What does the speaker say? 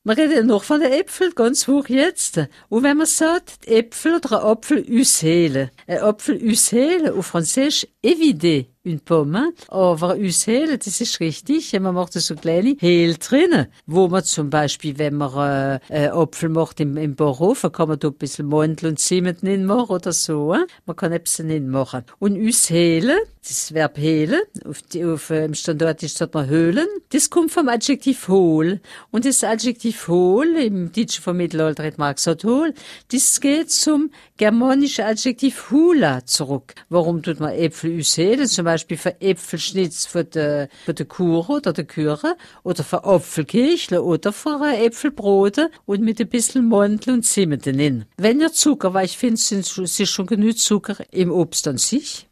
Wir reden noch von den Äpfeln, ganz hoch jetzt. Und wenn man sagt, Äpfel oder ein Apfel Usele. Ein Apfel Usele, auf Französisch, éviter une pomme. Aber Usele, das ist richtig. Man macht so kleine Hehl drinnen. Wo man zum Beispiel, wenn man Apfel macht im Bauhof, kann man da ein bisschen Mandel und Zimt drin machen oder so. Man kann etwas drin machen. Und Usele, das Verb hehlen, auf dem Standort ist das höhlen, das kommt vom Adjektiv hohl. Und das Adjektiv hohl, im Deutschen vom Mittelalter hat man gesagt hohl, das geht zum germanischen Adjektiv hula zurück. Warum tut man Äpfel ushelen? Zum Beispiel für Äpfelschnitz für die Kuchen oder die Küre oder für Apfelkirchle oder für Äpfelbrote und mit ein bisschen Mandel und Zimt drin. Wenn ihr Zucker, weil ich finde, es ist schon genug Zucker im Obst an sich.